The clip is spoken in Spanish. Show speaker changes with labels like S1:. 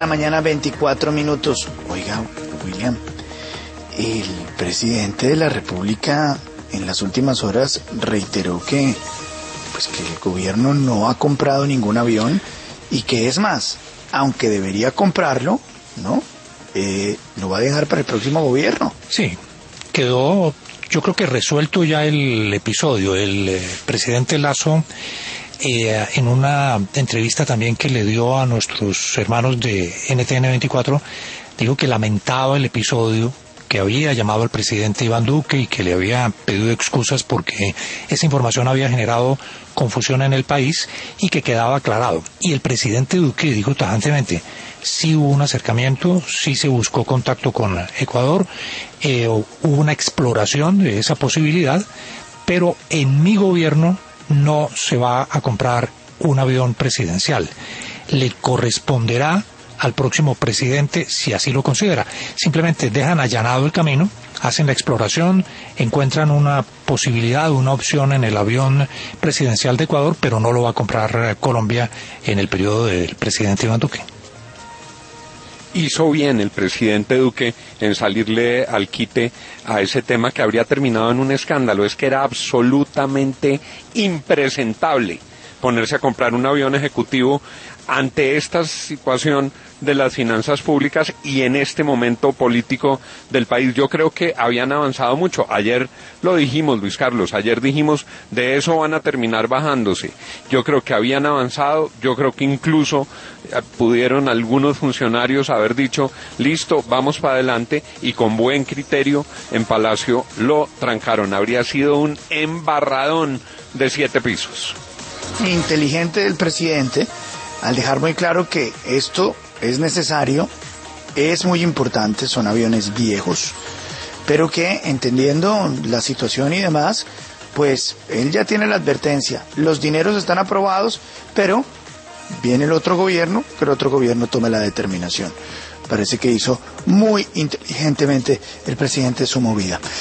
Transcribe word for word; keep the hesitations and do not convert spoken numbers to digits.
S1: La mañana veinticuatro minutos. Oiga, William, el presidente de la República en las últimas horas reiteró que, pues, que el gobierno no ha comprado ningún avión y que es más, aunque debería comprarlo, ¿no? Eh, lo va a dejar para el próximo gobierno.
S2: Sí, quedó, yo creo que resuelto ya el episodio. El eh, presidente Lasso, eh, en una entrevista también que le dio a nuestros hermanos de N T N veinticuatro, dijo que lamentaba el episodio, que había llamado al presidente Iván Duque y que le había pedido excusas porque esa información había generado confusión en el país y que quedaba aclarado. Y el presidente Duque dijo tajantemente: sí hubo un acercamiento, sí se buscó contacto con Ecuador, eh, hubo una exploración de esa posibilidad, pero en mi gobierno no se va a comprar un avión presidencial. Le corresponderá al próximo presidente si así lo considera. Simplemente dejan allanado el camino, hacen la exploración, encuentran una posibilidad, una opción en el avión presidencial de Ecuador, pero no lo va a comprar Colombia en el periodo del presidente Iván Duque.
S3: Hizo bien el presidente Duque en salirle al quite a ese tema que habría terminado en un escándalo. Es que era absolutamente impresentable ponerse a comprar un avión ejecutivo ante esta situación de las finanzas públicas y en este momento político del país. Yo creo que habían avanzado mucho. Ayer lo dijimos, Luis Carlos, ayer dijimos, de eso van a terminar bajándose. Yo creo que habían avanzado, yo creo que incluso pudieron algunos funcionarios haber dicho, listo, vamos para adelante, y con buen criterio en Palacio lo trancaron. Habría sido un embarradón de siete pisos.
S1: Inteligente del presidente al dejar muy claro que esto es necesario, es muy importante, son aviones viejos, pero que entendiendo la situación y demás, pues él ya tiene la advertencia, los dineros están aprobados, pero viene el otro gobierno, que el otro gobierno tome la determinación. Parece que hizo muy inteligentemente el presidente su movida.